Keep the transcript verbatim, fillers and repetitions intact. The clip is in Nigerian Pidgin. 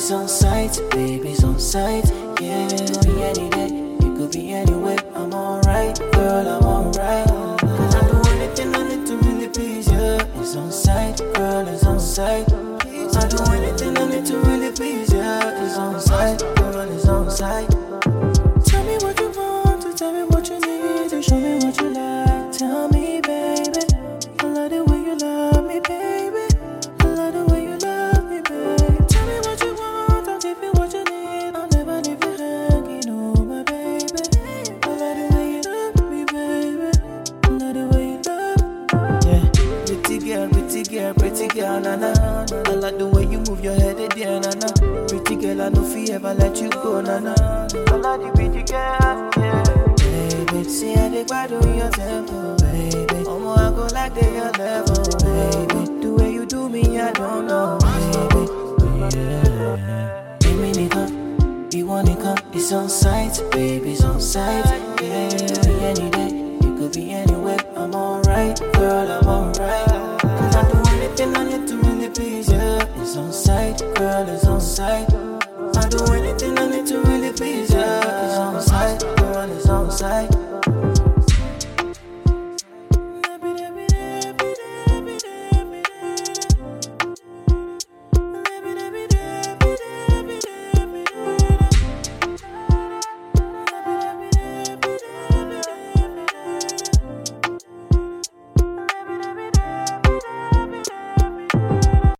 it's on sight, baby, it's on sight. Yeah, it could be any day, it could be anywhere. I'm alright, girl, I'm alright. Cause I do anything I need to really please you. It's on sight, girl, it's on sight. I do anything I need to really please you. It's on sight, girl, it's on sight. Tell me what you want, to tell me what you need, to show me what you like. Tell me, baby, I love the way you love me, baby. I love the way you love me, baby. Tell me what you want, I'll give you what you need. I'll never leave you hanging, oh my baby. I love the way you love me, baby. I love the way you love me. Yeah, pretty girl, pretty girl, pretty girl, na na. I like the way you move your head, there, na na. Pretty girl, I know fi ever let you go, na na. I like the pretty girl, yeah. Baby, see how they bad on your tempo, baby. Omo, I go like they your level, baby. The way you do me, I don't know, baby. Yeah. Give me nigga, you want it come, it's on sight, baby, it's on sight. Yeah, it could be any day, it could be anywhere. I'm alright, girl, I'm alright. Cause I do anything I need to really please you. It's on sight, girl, it's on sight.